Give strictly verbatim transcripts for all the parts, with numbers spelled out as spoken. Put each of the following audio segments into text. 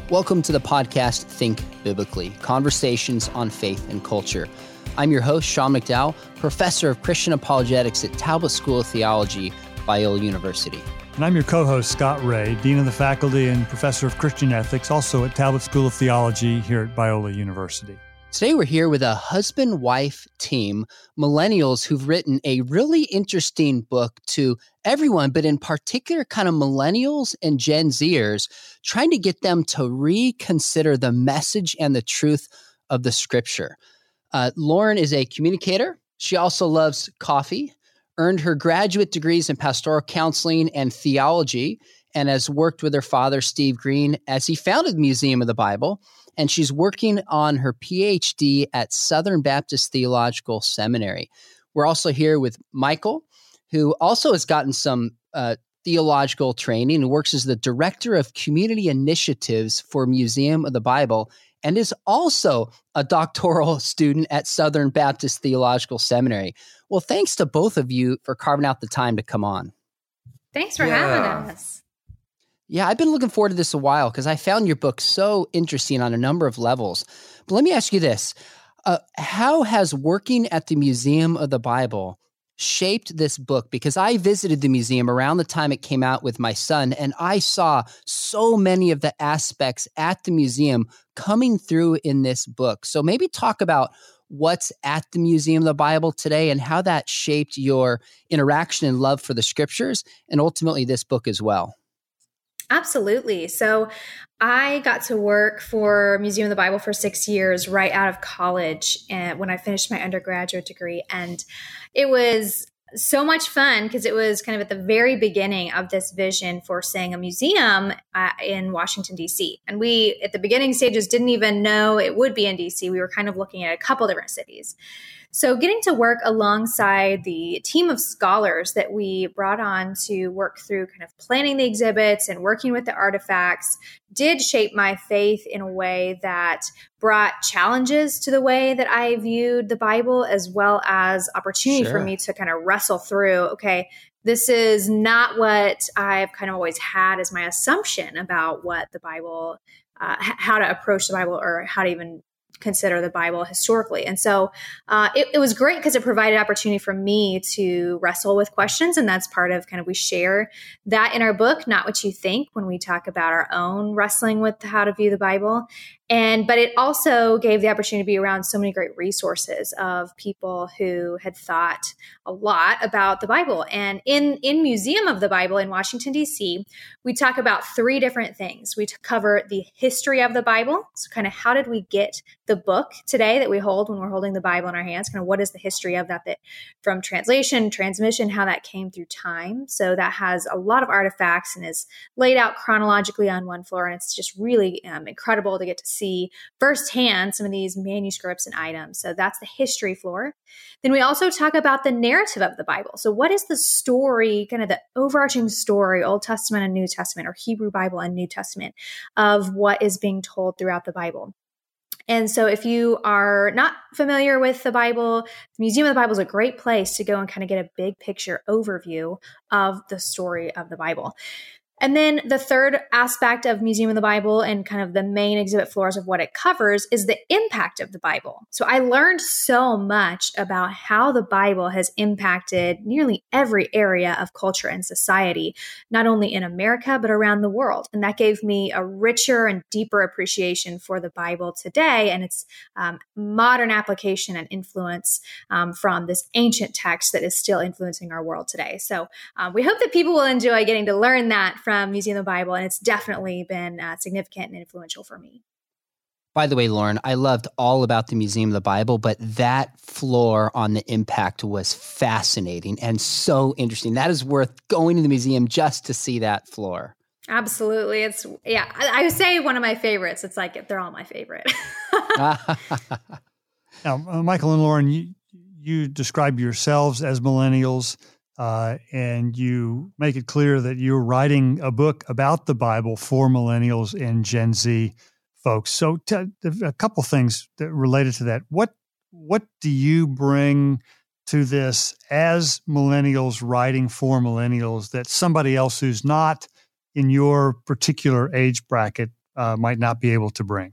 Welcome to the podcast, Think Biblically, Conversations on Faith and Culture. I'm your host, Sean McDowell, professor of Christian apologetics at Talbot School of Theology, Biola University. And I'm your co-host, Scott Ray, dean of the faculty and professor of Christian ethics, also at Talbot School of Theology here at Biola University. Today we're here with a husband-wife team, millennials who've written a really interesting book to everyone, but in particular kind of millennials and Gen Zers, trying to get them to reconsider the message and the truth of the scripture. Uh, Lauren is a communicator. She also loves coffee, earned her graduate degrees in pastoral counseling and theology, and has worked with her father, Steve Green, as he founded the Museum of the Bible. And she's working on her P H D at Southern Baptist Theological Seminary. We're also here with Michael, who also has gotten some uh, theological training and works as the Director of Community Initiatives for Museum of the Bible, and is also a doctoral student at Southern Baptist Theological Seminary. Well, thanks to both of you for carving out the time to come on. Thanks for yeah. having us. Yeah, I've been looking forward to this a while because I found your book so interesting on a number of levels. But let me ask you this. Uh, how has working at the Museum of the Bible shaped this book? Because I visited the museum around the time it came out with my son, and I saw so many of the aspects at the museum coming through in this book. So maybe talk about what's at the Museum of the Bible today and how that shaped your interaction and love for the scriptures and ultimately this book as well. Absolutely. So I got to work for Museum of the Bible for six years right out of college and when I finished my undergraduate degree. And it was so much fun because it was kind of at the very beginning of this vision for saying a museum uh, in Washington, D C. And we, at the beginning stages, didn't even know it would be in D C. We were kind of looking at a couple different cities. So getting to work alongside the team of scholars that we brought on to work through kind of planning the exhibits and working with the artifacts did shape my faith in a way that brought challenges to the way that I viewed the Bible, as well as opportunity Sure. for me to kind of wrestle through, okay, this is not what I've kind of always had as my assumption about what the Bible, uh, h- how to approach the Bible or how to even consider the Bible historically. And so uh, it, it was great because it provided opportunity for me to wrestle with questions. And that's part of kind of, we share that in our book, Not What You Think, when we talk about our own wrestling with how to view the Bible. And, but it also gave the opportunity to be around so many great resources of people who had thought a lot about the Bible. And in, in Museum of the Bible in Washington, D C, we talk about three different things. We cover the history of the Bible. So kind of how did we get the book today that we hold when we're holding the Bible in our hands? Kind of what is the history of that, that from translation, transmission, how that came through time. So that has a lot of artifacts and is laid out chronologically on one floor. And it's just really um, incredible to get to see firsthand some of these manuscripts and items. So that's the history floor. Then we also talk about the narrative of the Bible. So what is the story, kind of the overarching story, Old Testament and New Testament, or Hebrew Bible and New Testament, of what is being told throughout the Bible? And so if you are not familiar with the Bible, the Museum of the Bible is a great place to go and kind of get a big picture overview of the story of the Bible. And then the third aspect of Museum of the Bible and kind of the main exhibit floors of what it covers is the impact of the Bible. So I learned so much about how the Bible has impacted nearly every area of culture and society, not only in America, but around the world. And that gave me a richer and deeper appreciation for the Bible today and its um, modern application and influence um, from this ancient text that is still influencing our world today. So um, we hope that people will enjoy getting to learn that from Museum of the Bible, and it's definitely been uh, significant and influential for me. By the way, Lauren, I loved all about the Museum of the Bible, but that floor on the impact was fascinating and so interesting. That is worth going to the museum just to see that floor. Absolutely. It's, yeah, I, I would say one of my favorites. It's like, they're all my favorite. Now, uh, Michael and Lauren, you, you describe yourselves as millennials. Uh, and you make it clear that you're writing a book about the Bible for millennials and Gen Z folks. So t- a couple things that related to that. What what do you bring to this as millennials writing for millennials that somebody else who's not in your particular age bracket uh, might not be able to bring?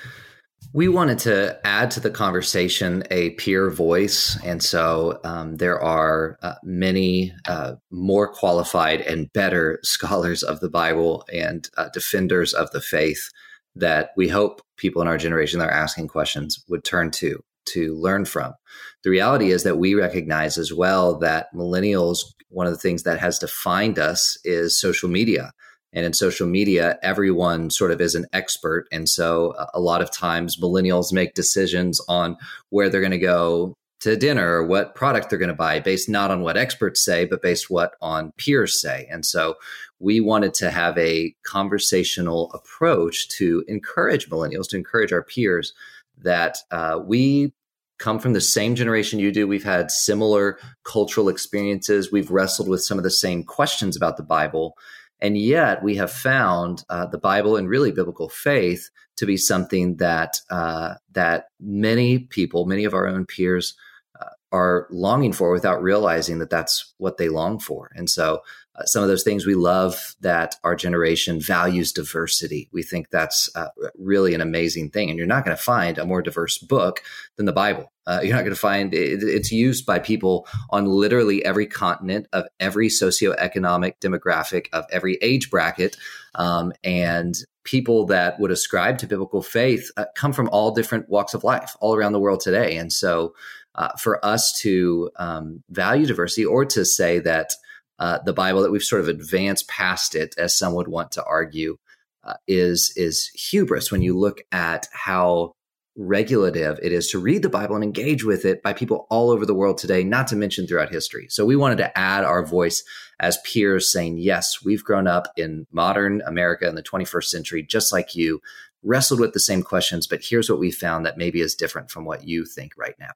We wanted to add to the conversation a peer voice. And so um, there are uh, many uh, more qualified and better scholars of the Bible and uh, defenders of the faith that we hope people in our generation that are asking questions would turn to, to learn from. The reality is that we recognize as well that millennials, one of the things that has defined us is social media. And in social media, everyone sort of is an expert. And so a lot of times millennials make decisions on where they're going to go to dinner or what product they're going to buy based not on what experts say, but based what on peers say. And so we wanted to have a conversational approach to encourage millennials, to encourage our peers that uh, we come from the same generation you do. We've had similar cultural experiences. We've wrestled with some of the same questions about the Bible. And yet we have found uh, the Bible and really biblical faith to be something that uh, that many people, many of our own peers, uh, are longing for without realizing that that's what they long for. And so uh, some of those things we love, that our generation values diversity. We think that's uh, really an amazing thing. And you're not going to find a more diverse book than the Bible. Uh, you're not going to find it, it's used by people on literally every continent, of every socioeconomic demographic, of every age bracket. Um, and people that would ascribe to biblical faith uh, come from all different walks of life all around the world today. And so uh, for us to um, value diversity, or to say that uh, the Bible, that we've sort of advanced past it, as some would want to argue, uh, is, is hubris when you look at how regulative it is to read the Bible and engage with it by people all over the world today, not to mention throughout history. So we wanted to add our voice as peers saying, yes, we've grown up in modern America in the twenty-first century, just like you, wrestled with the same questions, but here's what we found that maybe is different from what you think right now.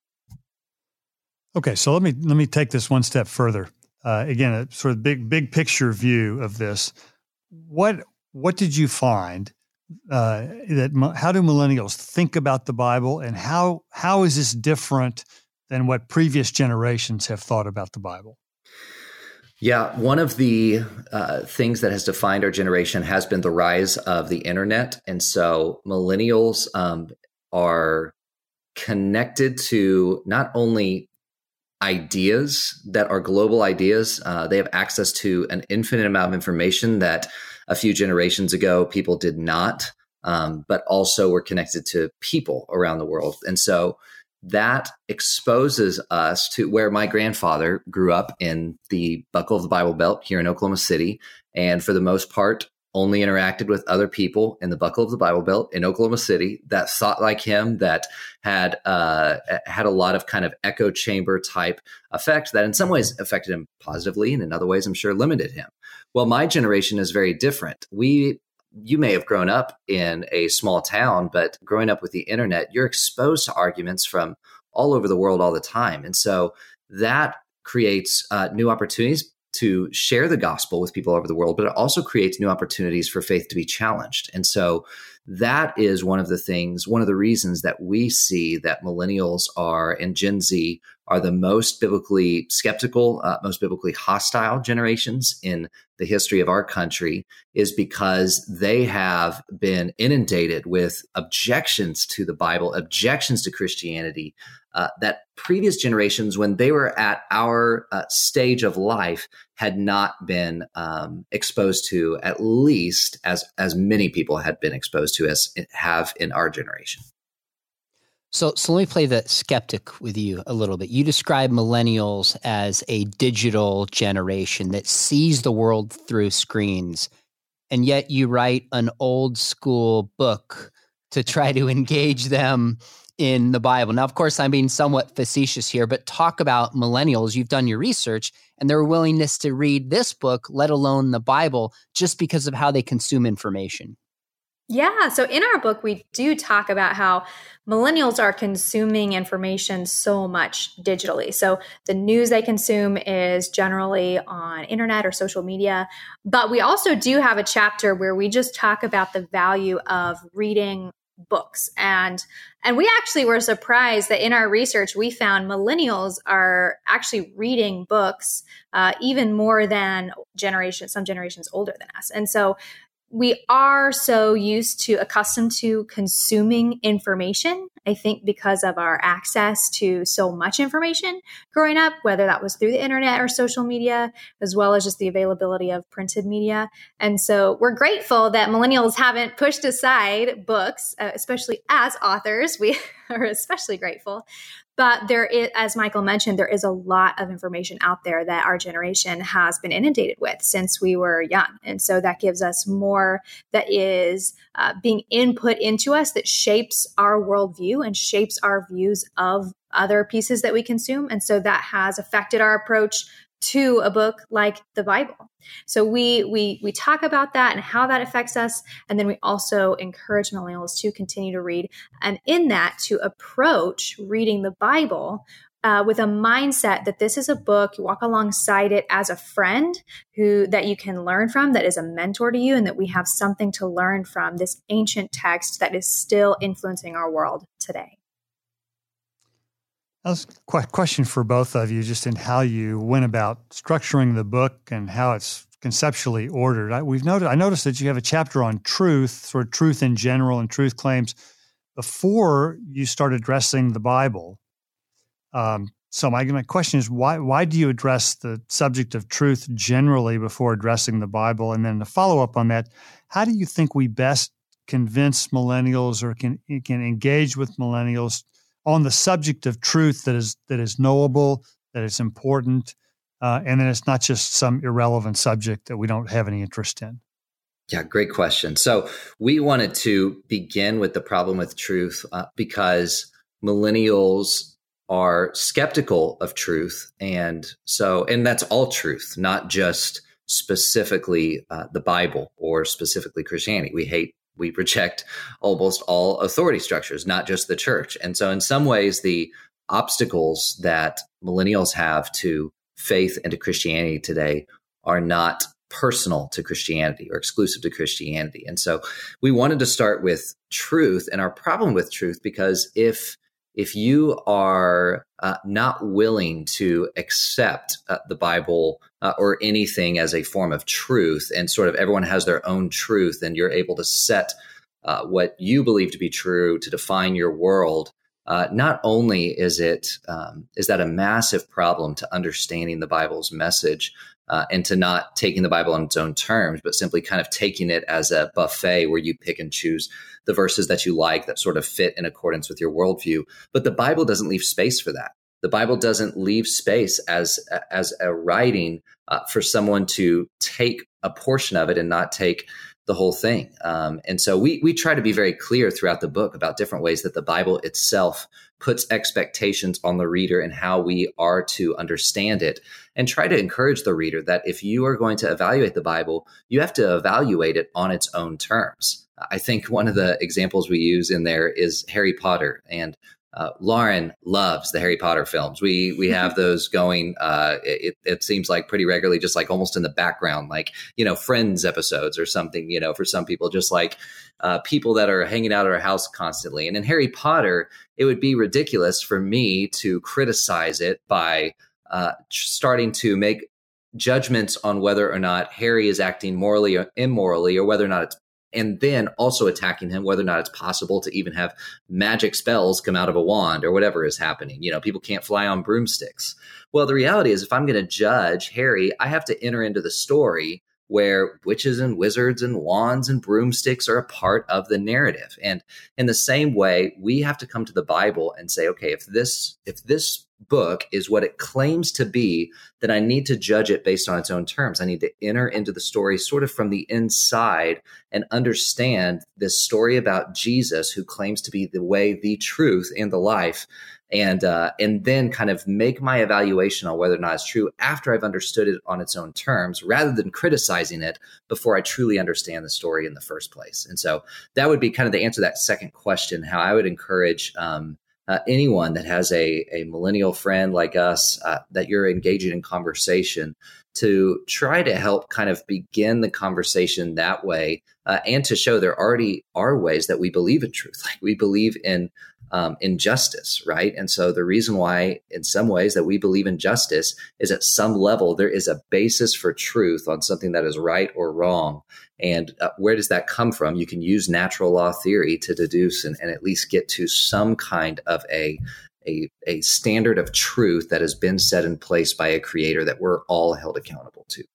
Okay, so let me let me take this one step further. Uh, again, a sort of big big picture view of this. What what did you find? Uh, that how do millennials think about the Bible, and how how is this different than what previous generations have thought about the Bible? Yeah, one of the uh, things that has defined our generation has been the rise of the internet. And so millennials um, are connected to not only ideas that are global ideas, uh, they have access to an infinite amount of information that a few generations ago people did not, um, but also we're connected to people around the world. And so that exposes us to where my grandfather grew up in the buckle of the Bible Belt here in Oklahoma City. And for the most part, only interacted with other people in the buckle of the Bible Belt in Oklahoma City that thought like him, that had uh, had a lot of kind of echo chamber type effect that in some ways affected him positively, and in other ways, I'm sure, limited him. Well, my generation is very different. We You may have grown up in a small town, but growing up with the internet, you're exposed to arguments from all over the world all the time. And so that creates uh, new opportunities to share the gospel with people all over the world, but it also creates new opportunities for faith to be challenged. And so that is one of the things, one of the reasons that we see that millennials are, and Gen Z are, the most biblically skeptical, uh, most biblically hostile generations in the history of our country, is because they have been inundated with objections to the Bible, objections to Christianity, uh, that previous generations, when they were at our uh, stage of life, had not been um, exposed to, at least as as many people had been exposed to as have in our generation. So, so let me play the skeptic with you a little bit. You describe millennials as a digital generation that sees the world through screens, and yet you write an old school book to try to engage them in the Bible. Now, of course, I'm being somewhat facetious here, but talk about millennials. You've done your research and their willingness to read this book, let alone the Bible, just because of how they consume information. Yeah. So in our book, we do talk about how millennials are consuming information so much digitally. So the news they consume is generally on internet or social media. But we also do have a chapter where we just talk about the value of reading books. And and we actually were surprised that in our research, we found millennials are actually reading books uh, even more than generation, some generations older than us. And so we are so used to, accustomed to consuming information, I think because of our access to so much information growing up, whether that was through the internet or social media, as well as just the availability of printed media. And so we're grateful that millennials haven't pushed aside books, uh, especially as authors. We are especially grateful. But there is, as Michael mentioned, there is a lot of information out there that our generation has been inundated with since we were young. And so that gives us more that is uh, being input into us that shapes our worldview and shapes our views of other pieces that we consume. And so that has affected our approach to a book like the Bible. So we we we talk about that and how that affects us. And then we also encourage millennials to continue to read. And in that, to approach reading the Bible uh, with a mindset that this is a book, you walk alongside it as a friend who that you can learn from, that is a mentor to you, and that we have something to learn from this ancient text that is still influencing our world today. That was a question for both of you, just in how you went about structuring the book and how it's conceptually ordered. I, we've noted, I noticed that you have a chapter on truth, sort of truth in general and truth claims, before you start addressing the Bible. Um, so my, my question is, why why do you address the subject of truth generally before addressing the Bible? And then to follow up on that, how do you think we best convince millennials or can can engage with millennials on the subject of truth that is that is knowable, that is important, uh, and then it's not just some irrelevant subject that we don't have any interest in? Yeah, great question. So we wanted to begin with the problem with truth uh, because millennials are skeptical of truth. And so, and that's all truth, not just specifically uh, the Bible or specifically Christianity. We hate We reject almost all authority structures, not just the church. And so in some ways, the obstacles that millennials have to faith and to Christianity today are not personal to Christianity or exclusive to Christianity. And so we wanted to start with truth and our problem with truth, because if if you are uh, not willing to accept uh, the Bible uh, or anything as a form of truth, and sort of everyone has their own truth, and you're able to set uh, what you believe to be true to define your world, uh, not only is it um, is that a massive problem to understanding the Bible's message uh, and to not taking the Bible on its own terms, but simply kind of taking it as a buffet where you pick and choose the verses that you like that sort of fit in accordance with your worldview. But the Bible doesn't leave space for that. The Bible doesn't leave space as as a writing uh, for someone to take a portion of it and not take the whole thing. Um, and so we we try to be very clear throughout the book about different ways that the Bible itself puts expectations on the reader and how we are to understand it, and try to encourage the reader that if you are going to evaluate the Bible, you have to evaluate it on its own terms. I think one of the examples we use in there is Harry Potter, and Uh, Lauren loves the Harry Potter films. We we have those going, uh, it, it seems like pretty regularly, just like almost in the background, like, you know, Friends episodes or something, you know, for some people, just like uh, people that are hanging out at our house constantly. And in Harry Potter, it would be ridiculous for me to criticize it by uh, starting to make judgments on whether or not Harry is acting morally or immorally, or whether or not it's, and then also attacking him, whether or not it's possible to even have magic spells come out of a wand or whatever is happening. You know, people can't fly on broomsticks. Well, the reality is, if I'm going to judge Harry, I have to enter into the story where witches and wizards and wands and broomsticks are a part of the narrative. And in the same way, we have to come to the Bible and say, okay, if this, if this book is what it claims to be, then I need to judge it based on its own terms. I need to enter into the story sort of from the inside and understand this story about Jesus, who claims to be the way, the truth, and the life. And uh, and then kind of make my evaluation on whether or not it's true after I've understood it on its own terms, rather than criticizing it before I truly understand the story in the first place. And so that would be kind of the answer to that second question, how I would encourage um, uh, anyone that has a, a millennial friend like us, uh, that you're engaging in conversation, to try to help kind of begin the conversation that way, uh, and to show there already are ways that we believe in truth. Like we believe in um, injustice, right? And so the reason why, in some ways, that we believe in justice is at some level there is a basis for truth on something that is right or wrong. And uh, where does that come from? You can use natural law theory to deduce and, and at least get to some kind of a A, a standard of truth that has been set in place by a creator that we're all held accountable to.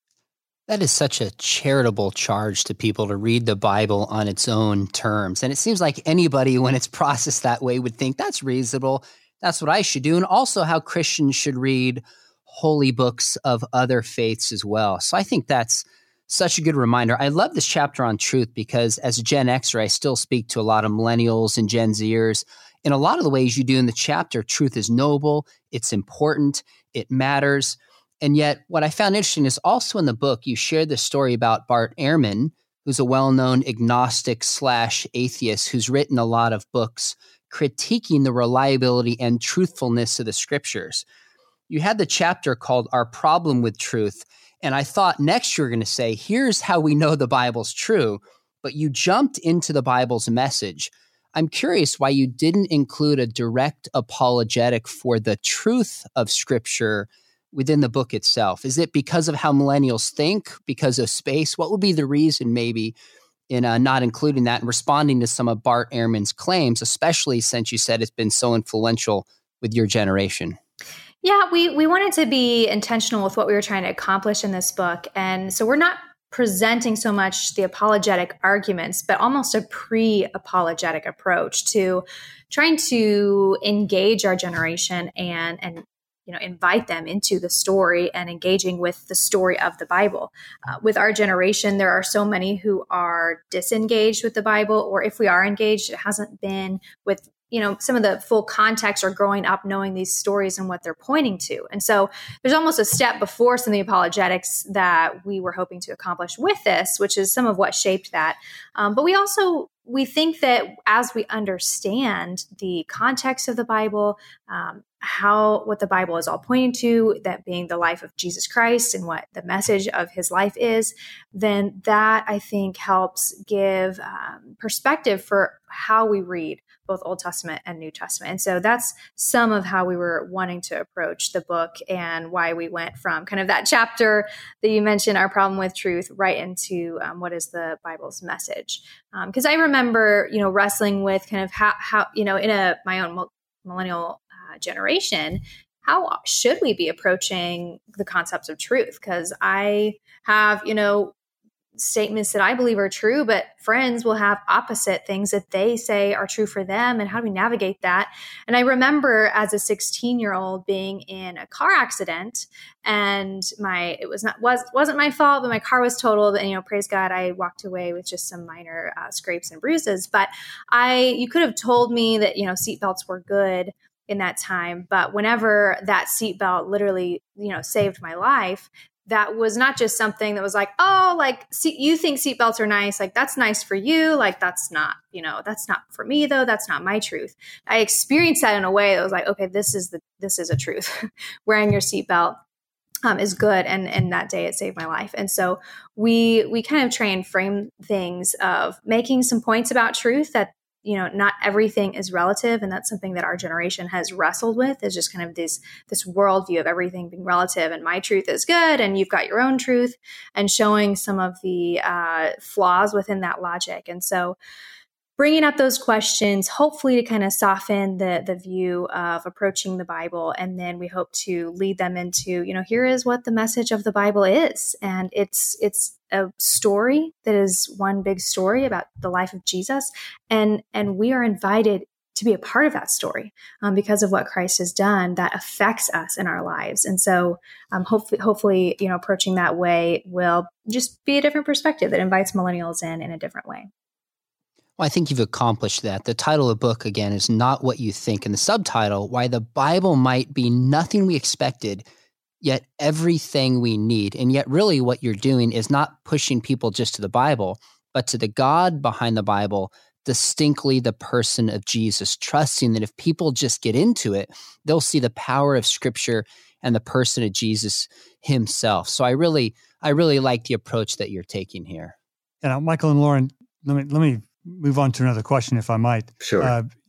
That is such a charitable charge to people to read the Bible on its own terms. And it seems like anybody, when it's processed that way, would think that's reasonable. That's what I should do. And also how Christians should read holy books of other faiths as well. So I think that's such a good reminder. I love this chapter on truth because as a Gen Xer, I still speak to a lot of millennials and Gen Zers. In a lot of the ways you do in the chapter, truth is noble, it's important, it matters. And yet what I found interesting is also in the book, you shared the story about Bart Ehrman, who's a well-known agnostic slash atheist who's written a lot of books critiquing the reliability and truthfulness of the scriptures. You had the chapter called Our Problem with Truth, and I thought next you were going to say, here's how we know the Bible's true, but you jumped into the Bible's message. I'm curious why you didn't include a direct apologetic for the truth of Scripture within the book itself. Is it because of how millennials think, because of space? What would be the reason maybe in uh, not including that and responding to some of Bart Ehrman's claims, especially since you said it's been so influential with your generation? Yeah, we, we wanted to be intentional with what we were trying to accomplish in this book. And so we're not presenting so much the apologetic arguments, but almost a pre-apologetic approach to trying to engage our generation and, and you know, invite them into the story and engaging with the story of the Bible. Uh, with our generation, there are so many who are disengaged with the Bible, or if we are engaged, it hasn't been with you know, some of the full context or growing up knowing these stories and what they're pointing to. And so there's almost a step before some of the apologetics that we were hoping to accomplish with this, which is some of what shaped that. Um, but we also, we think that as we understand the context of the Bible, um, how, what the Bible is all pointing to, that being the life of Jesus Christ and what the message of his life is, then that I think helps give um, perspective for how we read both Old Testament and New Testament. And so that's some of how we were wanting to approach the book and why we went from kind of that chapter that you mentioned, Our Problem with Truth, right into um, what is the Bible's message. Because um, I remember, you know, wrestling with kind of how, how you know, in a my own millennial uh, generation, how should we be approaching the concepts of truth? Because I have, you know, statements that I believe are true, but friends will have opposite things that they say are true for them. And how do we navigate that? And I remember as a sixteen year old being in a car accident, and my, it was not, was, wasn't my fault, but my car was totaled. And, you know, praise God, I walked away with just some minor uh, scrapes and bruises. But I, you could have told me that, you know, seatbelts were good in that time. But whenever that seatbelt literally, you know, saved my life, that was not just something that was like, oh, like, see, you think seatbelts are nice. Like, that's nice for you. Like, that's not, you know, that's not for me though. That's not my truth. I experienced that in a way that was like, okay, this is the, this is a truth. Wearing your seatbelt um, is good. And, and that day it saved my life. And so we, we kind of try and frame things of making some points about truth that, you know, not everything is relative. And that's something that our generation has wrestled with, is just kind of this, this worldview of everything being relative and my truth is good and you've got your own truth, and showing some of the uh, flaws within that logic. And so bringing up those questions, hopefully to kind of soften the the view of approaching the Bible. And then we hope to lead them into, you know, here is what the message of the Bible is. And it's, it's a story that is one big story about the life of Jesus. And, and we are invited to be a part of that story um, because of what Christ has done that affects us in our lives. And so um, hopefully, hopefully, you know, approaching that way will just be a different perspective that invites millennials in in a different way. Well, I think you've accomplished that. The title of the book, again, is Not What You Think. And the subtitle, Why the Bible Might Be Nothing We Expected, Yet Everything We Need. And yet really what you're doing is not pushing people just to the Bible, but to the God behind the Bible, distinctly the person of Jesus, trusting that if people just get into it, they'll see the power of Scripture and the person of Jesus himself. So I really, I really like the approach that you're taking here. And uh, Michael and Lauren, let me, let me, move on to another question, if I might. Sure. Uh,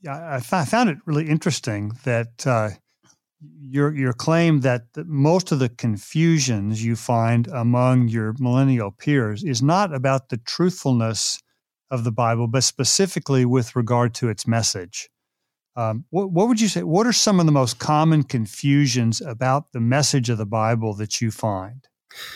I, I found it really interesting that uh, your your claim that the, most of the confusions you find among your millennial peers is not about the truthfulness of the Bible, but specifically with regard to its message. Um, what, what would you say? What are some of the most common confusions about the message of the Bible that you find?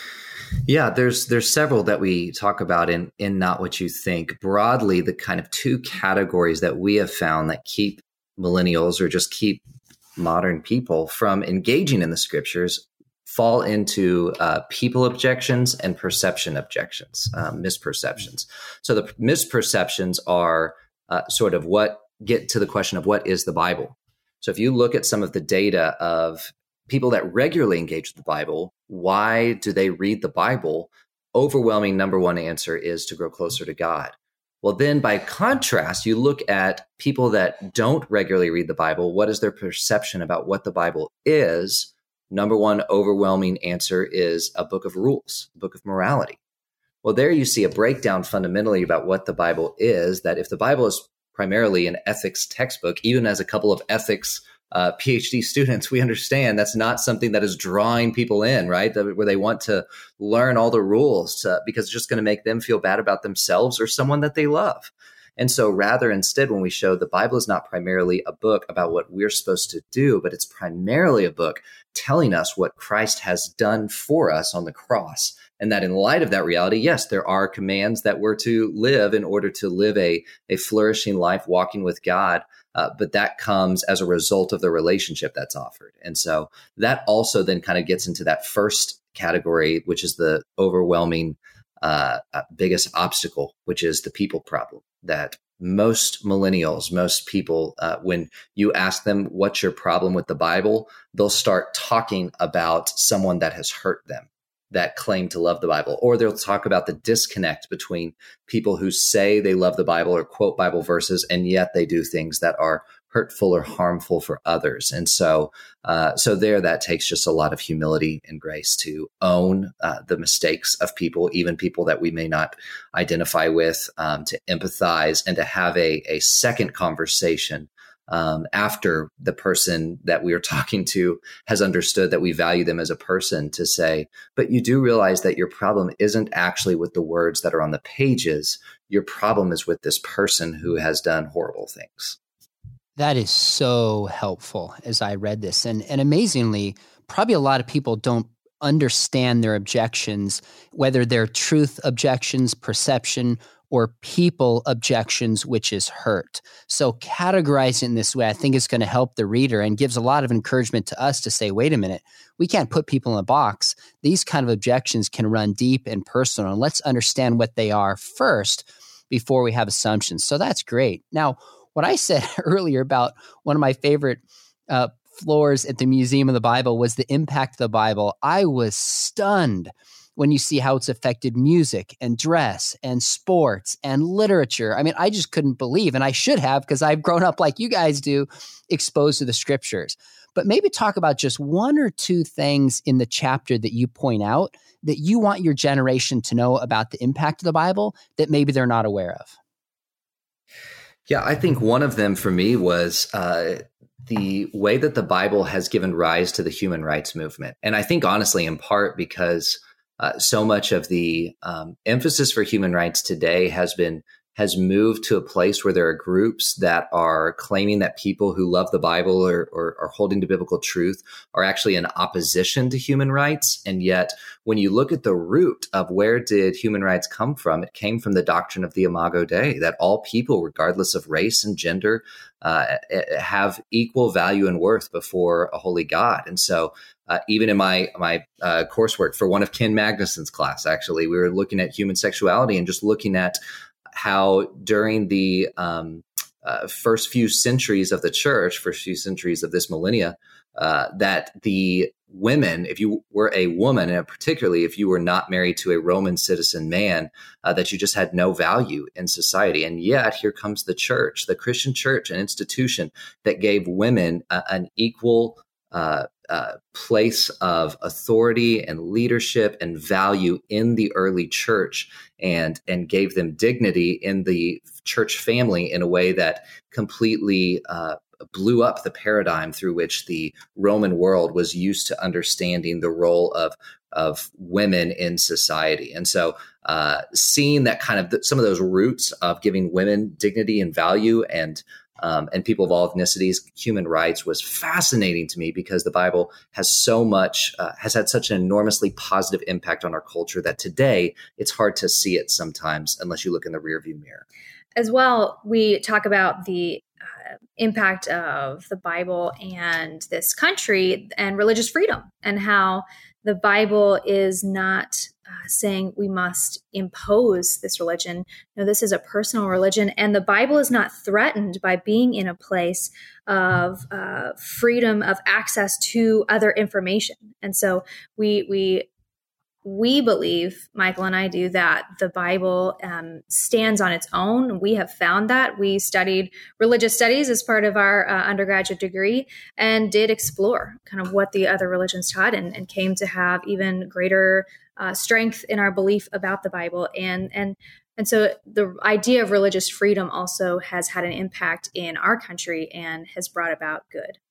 Yeah, there's there's several that we talk about in in Not What You Think. Broadly, the kind of two categories that we have found that keep millennials or just keep modern people from engaging in the scriptures fall into uh, people objections and perception objections, uh, misperceptions. So the misperceptions are uh, sort of what get to the question of what is the Bible. So if you look at some of the data of people that regularly engage with the Bible, why do they read the Bible? Overwhelming number one answer is to grow closer to God. Well, then by contrast, you look at people that don't regularly read the Bible. What is their perception about what the Bible is? Number one overwhelming answer is a book of rules, a book of morality. Well, there you see a breakdown fundamentally about what the Bible is, that if the Bible is primarily an ethics textbook, even as a couple of ethics uh, PhD students, we understand that's not something that is drawing people in, right? That, where they want to learn all the rules to, because it's just going to make them feel bad about themselves or someone that they love. And so rather instead, when we show the Bible is not primarily a book about what we're supposed to do, but it's primarily a book telling us what Christ has done for us on the cross. And that in light of that reality, yes, there are commands that we're to live in order to live a, a flourishing life walking with God. Uh, but that comes as a result of the relationship that's offered. And so that also then kind of gets into that first category, which is the overwhelming uh, uh, biggest obstacle, which is the people problem. That most millennials, most people, uh, when you ask them, what's your problem with the Bible, they'll start talking about someone that has hurt them, that claim to love the Bible, or they'll talk about the disconnect between people who say they love the Bible or quote Bible verses, and yet they do things that are hurtful or harmful for others. And so, uh, so there, that takes just a lot of humility and grace to own uh, the mistakes of people, even people that we may not identify with, um, to empathize and to have a, a second conversation Um, after the person that we are talking to has understood that we value them as a person, to say, but you do realize that your problem isn't actually with the words that are on the pages. Your problem is with this person who has done horrible things. That is so helpful as I read this. And, and amazingly, probably a lot of people don't understand their objections, whether they're truth objections, perception, or people objections, which is hurt. So categorizing this way, I think is going to help the reader and gives a lot of encouragement to us to say, wait a minute, we can't put people in a box. These kind of objections can run deep and personal, and let's understand what they are first before we have assumptions. So that's great. Now, what I said earlier about one of my favorite uh, floors at the Museum of the Bible was the impact of the Bible. I was stunned when you see how it's affected music and dress and sports and literature. I mean, I just couldn't believe, and I should have, because I've grown up like you guys do, exposed to the scriptures. But maybe talk about just one or two things in the chapter that you point out that you want your generation to know about the impact of the Bible that maybe they're not aware of. Yeah, I think one of them for me was uh, the way that the Bible has given rise to the human rights movement. And I think honestly, in part because uh, so much of the um, emphasis for human rights today has been has moved to a place where there are groups that are claiming that people who love the Bible or, or are holding to biblical truth are actually in opposition to human rights. And yet, when you look at the root of where did human rights come from, it came from the doctrine of the Imago Dei, that all people, regardless of race and gender, uh, have equal value and worth before a holy God. And so uh, even in my my uh, coursework for one of Ken Magnuson's class, actually, we were looking at human sexuality and just looking at how during the um, uh, first few centuries of the church, first few centuries of this millennia, uh, that the women, if you were a woman, and particularly if you were not married to a Roman citizen man, uh, that you just had no value in society. And yet here comes the church, the Christian church, an institution that gave women uh, an equal uh, uh, place of authority and leadership and value in the early church, and and gave them dignity in the church family in a way that completely uh, blew up the paradigm through which the Roman world was used to understanding the role of of women in society. And so uh, seeing that kind of th- some of those roots of giving women dignity and value and um, and people of all ethnicities human rights was fascinating to me, because the Bible has so much, uh, has had such an enormously positive impact on our culture that today it's hard to see it sometimes unless you look in the rearview mirror. As well, we talk about the uh, impact of the Bible and this country and religious freedom, and how the Bible is not uh, saying we must impose this religion. No, this is a personal religion, and the Bible is not threatened by being in a place of uh, freedom of access to other information. And so we we we believe, Michael and I do, that the Bible um, stands on its own. We have found that. We studied religious studies as part of our uh, undergraduate degree and did explore kind of what the other religions taught, and, and came to have even greater uh, strength in our belief about the Bible. And, and, and so the idea of religious freedom also has had an impact in our country and has brought about good.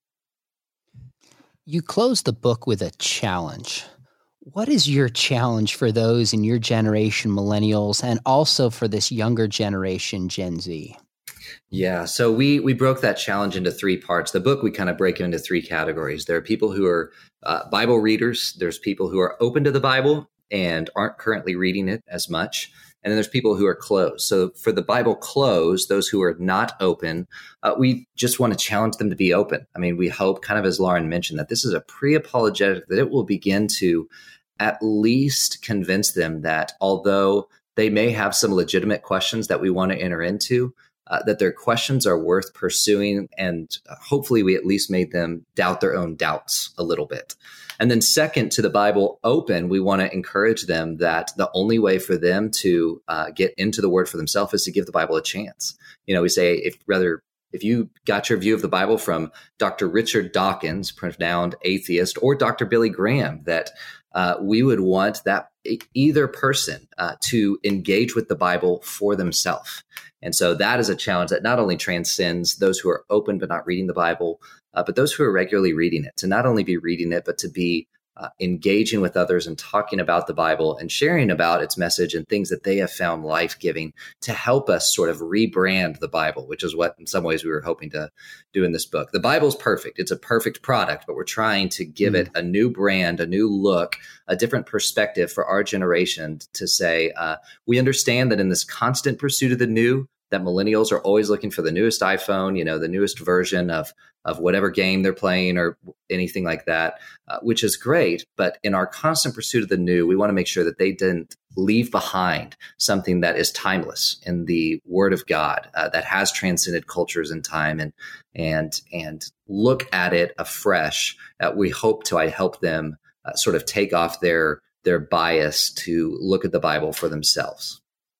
You close the book with a challenge. What is your challenge for those in your generation, millennials, and also for this younger generation, Gen Z? Yeah, so we we broke that challenge into three parts. The book, we kind of break it into three categories. There are people who are uh, Bible readers. There's people who are open to the Bible and aren't currently reading it as much. And then there's people who are closed. So for the Bible closed, those who are not open, uh, we just want to challenge them to be open. I mean, we hope, kind of as Lauren mentioned, that this is a pre-apologetic, that it will begin to at least convince them that although they may have some legitimate questions that we want to enter into, uh, that their questions are worth pursuing. And hopefully we at least made them doubt their own doubts a little bit. And then second, to the Bible open, we want to encourage them that the only way for them to uh, get into the Word for themselves is to give the Bible a chance. You know, we say, if rather, if you got your view of the Bible from Doctor Richard Dawkins, pronounced atheist, or Doctor Billy Graham, that uh, we would want that either person uh, to engage with the Bible for themselves. And so that is a challenge that not only transcends those who are open but not reading the Bible, uh, but those who are regularly reading it, to not only be reading it, but to be uh, engaging with others and talking about the Bible and sharing about its message and things that they have found life-giving, to help us sort of rebrand the Bible, which is what in some ways we were hoping to do in this book. The Bible's perfect. It's a perfect product, but we're trying to give mm. it a new brand, a new look, a different perspective for our generation, to say, uh, we understand that in this constant pursuit of the new, that millennials are always looking for the newest iPhone, you know, the newest version of of whatever game they're playing or anything like that, uh, which is great. But in our constant pursuit of the new, we want to make sure that they didn't leave behind something that is timeless in the Word of God, uh, that has transcended cultures and time, and and and look at it afresh. Uh, we hope to I help them uh, sort of take off their their bias to look at the Bible for themselves.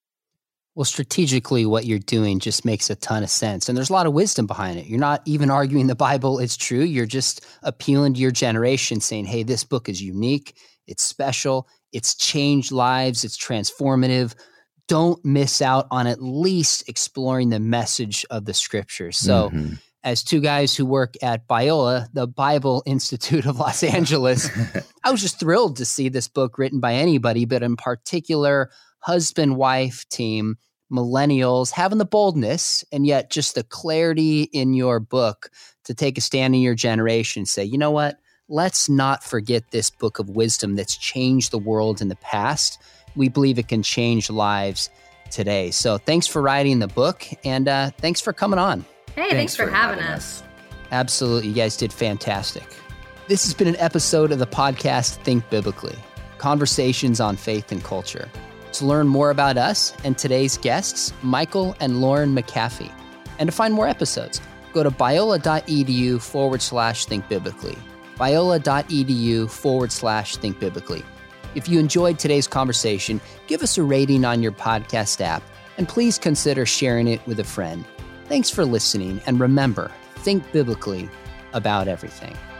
Well, strategically, what you're doing just makes a ton of sense. And there's a lot of wisdom behind it. You're not even arguing the Bible is true. You're just appealing to your generation, saying, hey, this book is unique. It's special. It's changed lives. It's transformative. Don't miss out on at least exploring the message of the scriptures. So mm-hmm. as two guys who work at Biola, the Bible Institute of Los Angeles, I was just thrilled to see this book written by anybody, but in particular, husband-wife team, millennials, having the boldness and yet just the clarity in your book to take a stand in your generation, say, you know what, let's not forget this book of wisdom that's changed the world in the past. We believe it can change lives today. So thanks for writing the book, and uh, thanks for coming on. Hey, thanks, thanks for, for having, having us. us. Absolutely. You guys did fantastic. This has been an episode of the podcast Think Biblically, conversations on faith and culture. To learn more about us and today's guests, Michael and Lauren McAfee, and to find more episodes, go to biola.edu forward slash think biblically. Biola.edu forward slash think biblically. If you enjoyed today's conversation, give us a rating on your podcast app, and please consider sharing it with a friend. Thanks for listening, and remember, think biblically about everything.